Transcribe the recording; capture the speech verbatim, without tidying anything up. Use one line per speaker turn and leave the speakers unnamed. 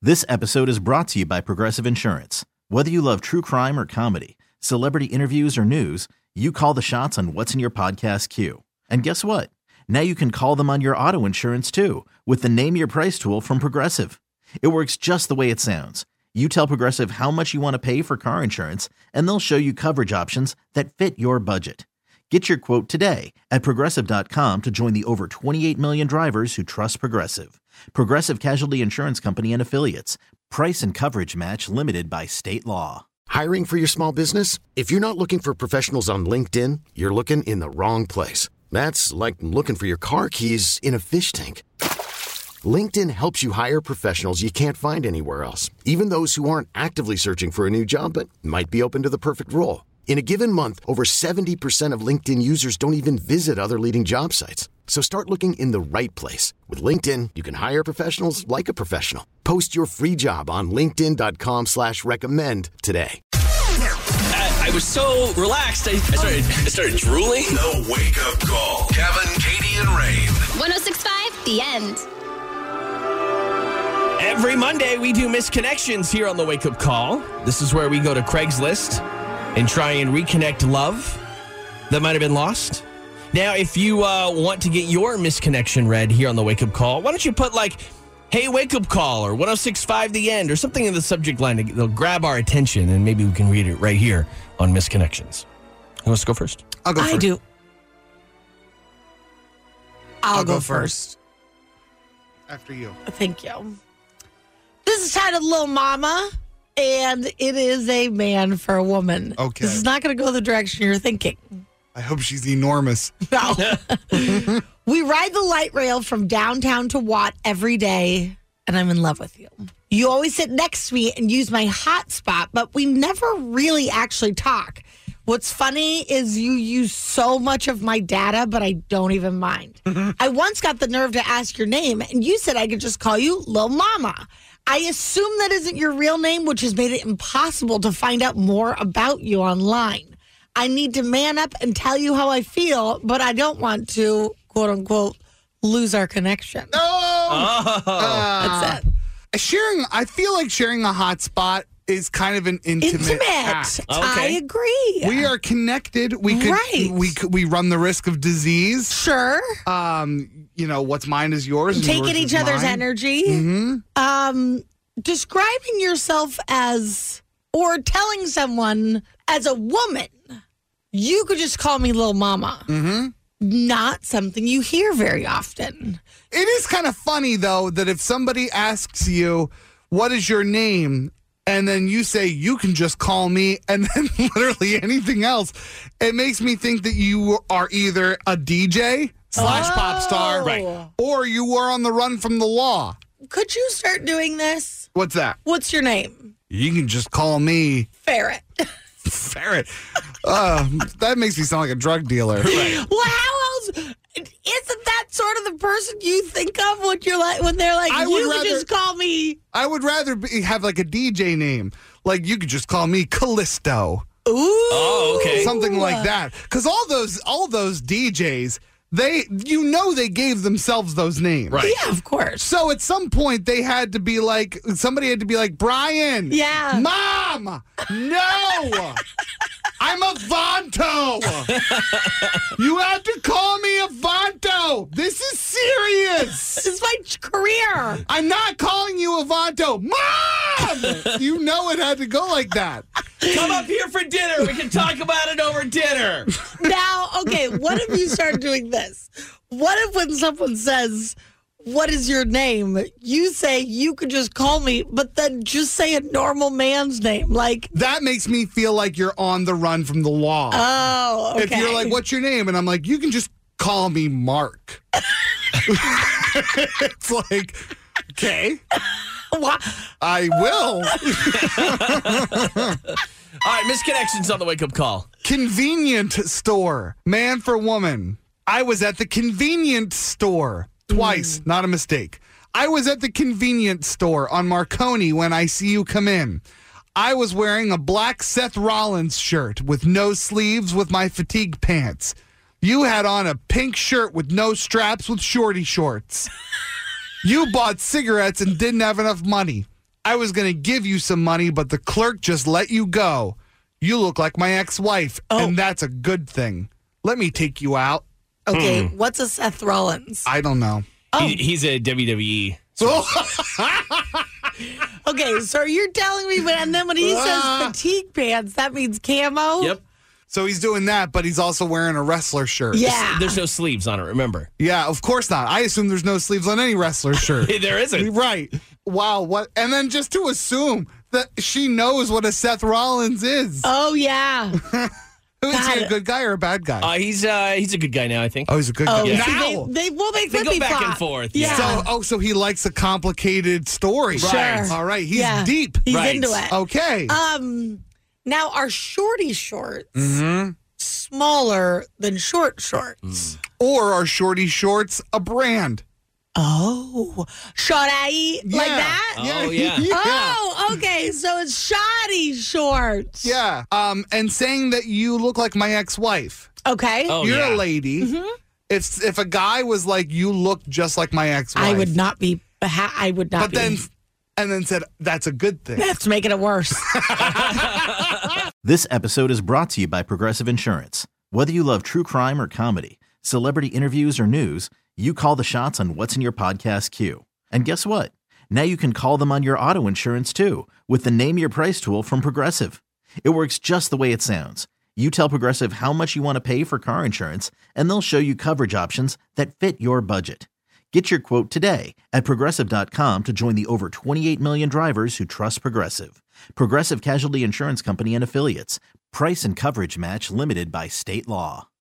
This episode is brought to you by Progressive Insurance. Whether you love true crime or comedy, celebrity interviews or news, you call the shots on what's in your podcast queue. And guess what? Now you can call them on your auto insurance too with the Name Your Price tool from Progressive. It works just the way it sounds. You tell Progressive how much you want to pay for car insurance, and they'll show you coverage options that fit your budget. Get your quote today at Progressive dot com to join the over twenty-eight million drivers who trust Progressive. Progressive Casualty Insurance Company and Affiliates. Price and coverage match limited by state law.
Hiring for your small business? If you're not looking for professionals on LinkedIn, you're looking in the wrong place. That's like looking for your car keys in a fish tank. LinkedIn helps you hire professionals you can't find anywhere else, even those who aren't actively searching for a new job but might be open to the perfect role. In a given month, over seventy percent of LinkedIn users don't even visit other leading job sites. So start looking in the right place. With LinkedIn, you can hire professionals like a professional. Post your free job on linkedin dot com slash recommend today.
I, I was so relaxed, I, I, started, I started drooling.
The Wake Up Call. Kevin, Katie, and Rain.
one oh six point five, The End.
Every Monday, we do Misconnections here on the Wake Up Call. This is where we go to Craigslist and try and reconnect love that might have been lost. Now, if you uh, want to get your misconnection read here on the Wake Up Call, why don't you put like, hey, Wake Up Call, or one oh six point five The End, or something in the subject line. They'll grab our attention, and maybe we can read it right here on Misconnections. Who wants to go first?
I'll go first.
I do. I'll,
I'll
go,
go
first.
After you.
Thank you. This is titled Lil Mama, and it is a man for a woman.
Okay.
This is not going to go the direction you're thinking.
I hope she's enormous.
No. We ride the light rail from downtown to Watt every day, and I'm in love with you. You always sit next to me and use my hotspot, but we never really actually talk. What's funny is you use so much of my data, but I don't even mind. I once got the nerve to ask your name, and you said I could just call you Lil Mama. I assume that isn't your real name, which has made it impossible to find out more about you online. I need to man up and tell you how I feel, but I don't want to, quote unquote, lose our connection.
Oh! Uh,
That's it.
Sharing, I feel like sharing a hotspot is kind of an intimate,
Intimate.
act.
I agree.
We are connected. We could,
Right.
we could, we run the risk of disease.
Sure.
Um, you know, what's mine is yours. and
Taking
yours
each
is
other's
mine.
energy.
Mhm.
Um, describing yourself as, or telling someone as a woman, you could just call me Lil Mama.
Mm-hmm.
Not something you hear very often.
It is kind of funny, though, that if somebody asks you, what is your name? And then you say, you can just call me, and then literally anything else. It makes me think that you are either a D J slash pop star,
Right.
or you are on the run from the law.
Could you start doing this?
What's that?
What's your name?
You can just call me
Ferret.
Ferret. Uh, that makes me sound like a drug dealer.
Well, how else? Isn't that sort of the person you think of when you're like when they're like,
I
you
would
can
rather-
just call me?
I would rather be, have like a D J name. Like you could just call me Callisto.
Ooh.
Oh, okay.
Something like that. Because all those all those D Js, they you know they gave themselves those names.
Right.
Yeah, of course.
So at some point they had to be like somebody had to be like, Brian.
Yeah.
Mom. No. I'm Avanto. You have to call me Avanto. This is serious.
This is my career.
I'm not calling you Avanto. Mom! You know it had to go like that.
Come up here for dinner. We can talk about it over dinner.
Now, okay, what if you start doing this? What if when someone says, what is your name? You say you could just call me, but then just say a normal man's name. Like,
That makes me feel like you're on the run from the law.
oh, okay.
If you're like, what's your name? And I'm like, you can just call me Mark. It's like, okay,
Wha-
I will.
All right, Misconnections on the Wake Up Call.
Convenient store, man for woman. I was at the convenience store twice,
Mm.
not a mistake. I was at the convenience store on Marconi when I see you come in. I was wearing a black Seth Rollins shirt with no sleeves with my fatigue pants. You had on a pink shirt with no straps with shorty shorts. You bought cigarettes and didn't have enough money. I was going to give you some money, but the clerk just let you go. You look like my ex-wife,
Oh.
and that's a good thing. Let me take you out.
Okay, what's a Seth Rollins?
I don't know.
Oh.
He, he's a W W E.
Okay, so you're telling me, when, and then when he says fatigue pants, that means camo?
Yep.
So he's doing that, but he's also wearing a wrestler shirt.
Yeah.
There's no sleeves on it, remember?
Yeah, of course not. I assume there's no sleeves on any wrestler shirt.
There isn't.
Right. Wow. What? And then just to assume that she knows what a Seth Rollins is.
Oh, yeah.
Who is he,
God.
a good guy or a bad guy?
Uh, he's uh, he's a good guy now, I think.
oh, he's a good
Oh,
guy.
see,
Now.
they, they will make
They go
flippy
back and
flop.
forth,
Yeah.
yeah.
So, oh, so he likes a complicated story.
Sure. Right.
All right. He's
Yeah.
deep.
He's
Right.
into it.
Okay.
Um, now, are shorty shorts
Mm-hmm.
smaller than short shorts?
Or are shorty shorts a brand?
Oh, shorty like
Yeah.
that?
Oh, yeah.
Oh, okay. So it's shoddy shorts.
Yeah. Um, and saying that you look like my ex-wife.
Okay.
Oh,
You're
yeah.
a lady.
Mm-hmm.
If if a guy was like, you look just like my ex-wife.
I would not be. ha- I would not
But
be.
then, and then said, that's a good thing.
That's making it worse.
This episode is brought to you by Progressive Insurance. Whether you love true crime or comedy, celebrity interviews or news, you call the shots on what's in your podcast queue. And guess what? Now you can call them on your auto insurance too with the Name Your Price tool from Progressive. It works just the way it sounds. You tell Progressive how much you want to pay for car insurance, and they'll show you coverage options that fit your budget. Get your quote today at Progressive dot com to join the over twenty-eight million drivers who trust Progressive. Progressive Casualty Insurance Company and Affiliates. Price and coverage match limited by state law.